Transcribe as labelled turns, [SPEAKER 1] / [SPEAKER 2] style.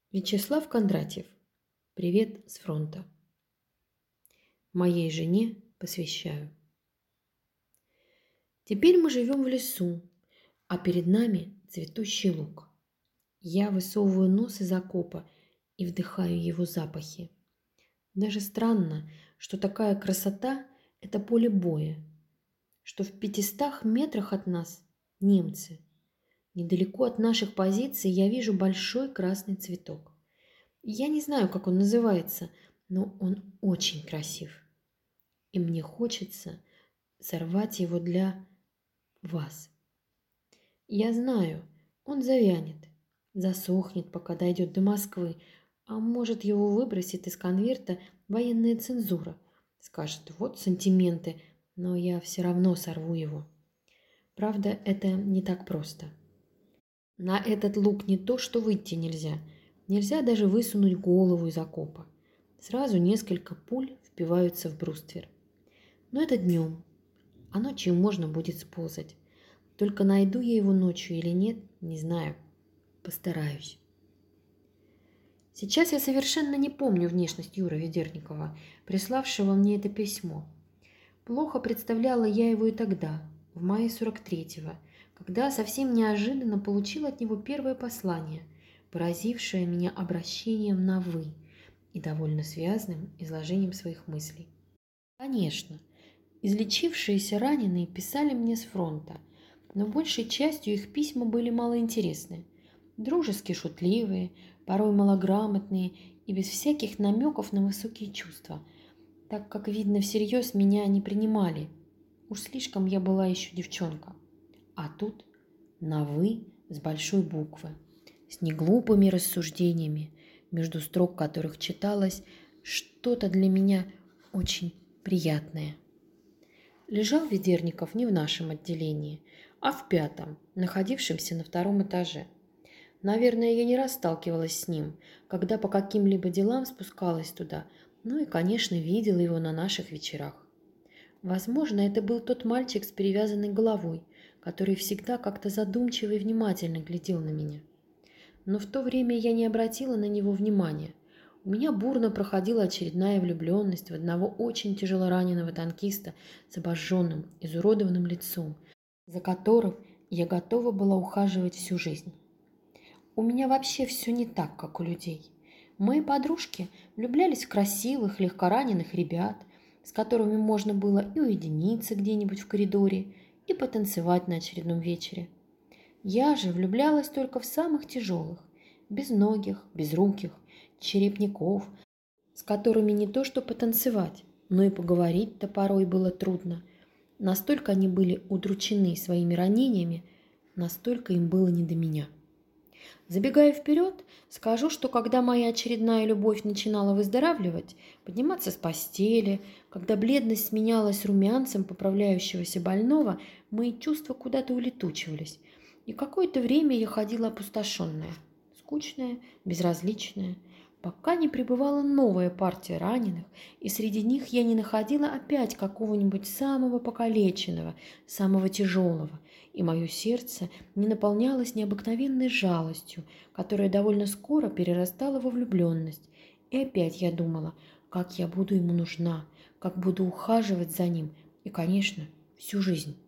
[SPEAKER 1] Вячеслав Кондратьев. Привет с фронта. Моей жене посвящаю. Теперь мы живем в лесу, а перед нами цветущий луг. Я высовываю нос из окопа и вдыхаю его запахи. Даже странно, что такая красота – это поле боя, что в 500 метрах от нас немцы. Недалеко от наших позиций я вижу большой красный цветок. Я не знаю, как он называется, но он очень красив. И мне хочется сорвать его для вас. Я знаю, он завянет, засохнет, пока дойдет до Москвы, а может, его выбросит из конверта военная цензура. Скажет, вот сантименты, но я все равно сорву его. Правда, это не так просто. На этот луг не то, что выйти нельзя. Нельзя даже высунуть голову из окопа. Сразу несколько пуль впиваются в бруствер. Но это днем, а ночью можно будет сползать. Только найду я его ночью или нет, не знаю. Постараюсь. Сейчас я совершенно не помню внешность Юры Ведерникова, приславшего мне это письмо. Плохо представляла я его и тогда, в мае 43-го, когда совсем неожиданно получила от него первое послание, поразившее меня обращением на «вы» и довольно связным изложением своих мыслей. Конечно, излечившиеся раненые писали мне с фронта, но большей частью их письма были малоинтересны, дружески шутливые, порой малограмотные и без всяких намеков на высокие чувства, так как, видно, всерьез меня не принимали. Уж слишком я была еще девчонка. А тут на «вы» с большой буквы, с неглупыми рассуждениями, между строк которых читалось что-то для меня очень приятное. Лежал Ведерников не в нашем отделении, а в 5-м, находившемся на 2-м этаже. Наверное, я не раз сталкивалась с ним, когда по каким-либо делам спускалась туда, ну и, конечно, видела его на наших вечерах. Возможно, это был тот мальчик с перевязанной головой, который всегда как-то задумчиво и внимательно глядел на меня. Но в то время я не обратила на него внимания. У меня бурно проходила очередная влюбленность в одного очень тяжелораненого танкиста с обожженным, изуродованным лицом, за которым я готова была ухаживать всю жизнь. У меня вообще все не так, как у людей. Мои подружки влюблялись в красивых, легкораненых ребят, с которыми можно было и уединиться где-нибудь в коридоре, и потанцевать на очередном вечере. Я же влюблялась только в самых тяжелых, безногих, безруких, черепняков, с которыми не то что потанцевать, но и поговорить-то порой было трудно. Настолько они были удручены своими ранениями, настолько им было не до меня. Забегая вперед, скажу, что когда моя очередная любовь начинала выздоравливать, подниматься с постели, когда бледность сменялась румянцем поправляющегося больного, мои чувства куда-то улетучивались, и какое-то время я ходила опустошенная, скучная, безразличная, пока не прибывала новая партия раненых, и среди них я не находила опять какого-нибудь самого покалеченного, самого тяжелого, и мое сердце не наполнялось необыкновенной жалостью, которая довольно скоро перерастала во влюбленность. И опять я думала, как я буду ему нужна, как буду ухаживать за ним, и, конечно, всю жизнь.